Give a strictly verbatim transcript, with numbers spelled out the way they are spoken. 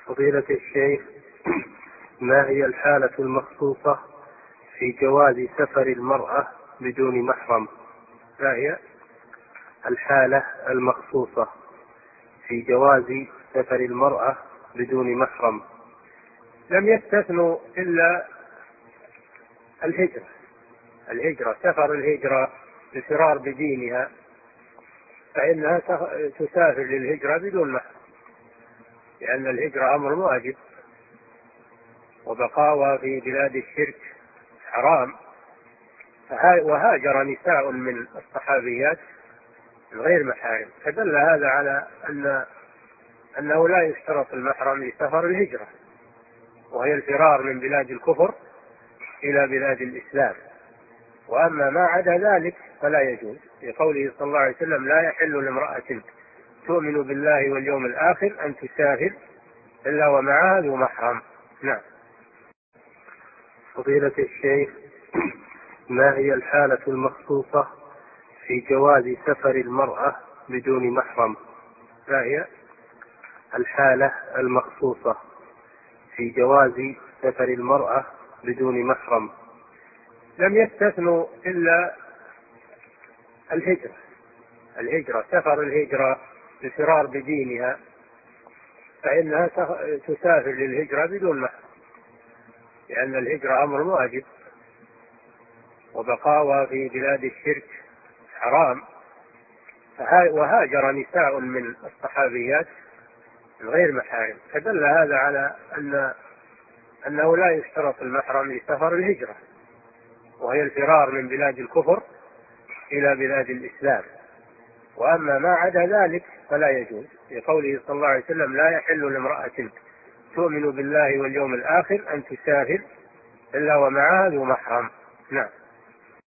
فضيلة الشيخ، ما هي الحالة المخصوصة في جواز سفر المرأة بدون محرم؟ ما هي الحالة المخصوصة في جواز سفر المرأة بدون محرم؟ لم يستثنوا إلا الهجرة الهجرة سفر الهجرة الفرار بدينها، فإنها تسافر للهجرة بدون محرم، لأن الهجرة أمر واجب، وبقاؤها في بلاد الشرك حرام. وهاجر نساء من الصحابيات غير محارم، فدل هذا على أن أنه لا يشترط المحرم لسفر الهجرة، وهي الفرار من بلاد الكفر إلى بلاد الإسلام. وأما ما عدا ذلك فلا يجوز، لقوله صلى الله عليه وسلم: لا يحل لامرأة تؤمن بالله واليوم الآخر أن تسافر إلا ومعها ذو محرم. نعم. فضيلة الشيخ، ما هي الحالة المخصوصة في جواز سفر المرأة بدون محرم؟ ما هي الحالة المخصوصة في جواز سفر المرأة بدون محرم؟ لم يستثنوا إلا الهجرة الهجرة سفر الهجرة الفرار بدينها، فإنها تسافر للهجرة بدون محرم، لأن الهجرة أمر واجب، وبقاؤها في بلاد الشرك حرام. وهاجر نساء من الصحابيات غير محارم، فدل هذا على أن أنه لا يشترط المحرم لسفر الهجرة، وهي الفرار من بلاد الكفر إلى بلاد الإسلام. وأما ما عدا ذلك فلا يجوز، لقوله صلى الله عليه وسلم: لا يحل لامرأة تؤمن بالله واليوم الآخر أن تسافر إلا ومعها ذو محرم. نعم.